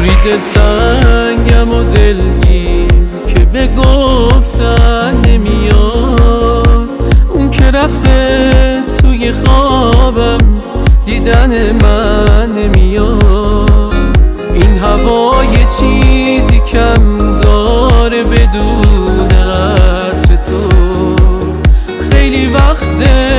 جوری دلتنگم و دلگیر که به گفتن نمیاد. اون که رفته توی خوابم دیدن من نمیاد. این هوا یه چیزی کم داره بدون عطر تو. خیلی وقت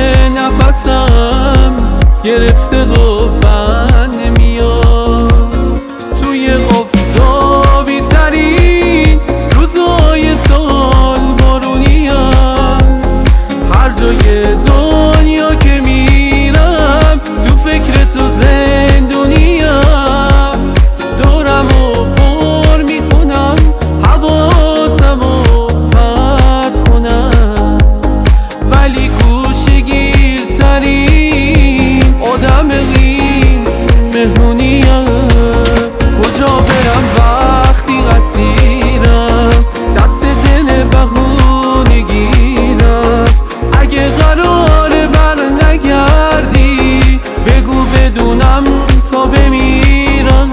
نفسم گرفته و بند نمیاد. توی افتابی ترین روزای سال بارونیم، هر جای دنیا که میرم تو فکر تو زندونیم. دورم و پر میکنم حواسم و پرت کنم، ولی گوشگیر ترین آدمی مهمونیم. کجا برم وقتی اسیرم، دست دل بهونه گیرم. اگه قراره بر نگردی بگو بدونم تا بمیرم.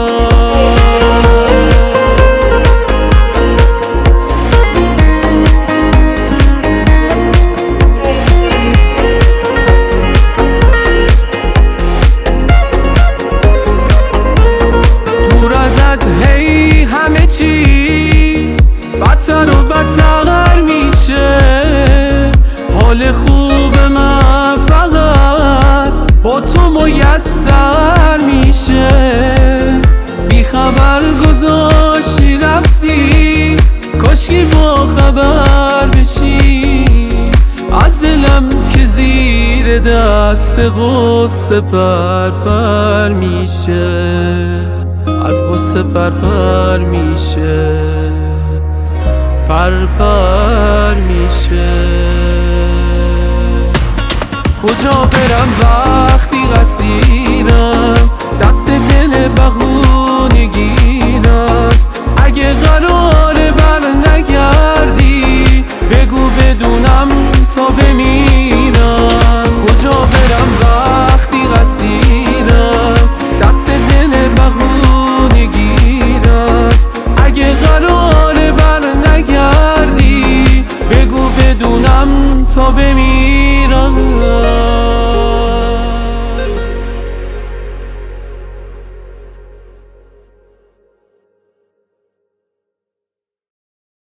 هی همه چی بدتر و بدتر میشه. حال خوب من فقط با تو میسر میشه. بی خبر گذاشتی رفتی، کاشکی با خبر بشی. از دلم که زیر دست غصه پر میشه، از غصه پر میشه، پر میشه. کجا برم وقتی اسیرم، دست دل بهونه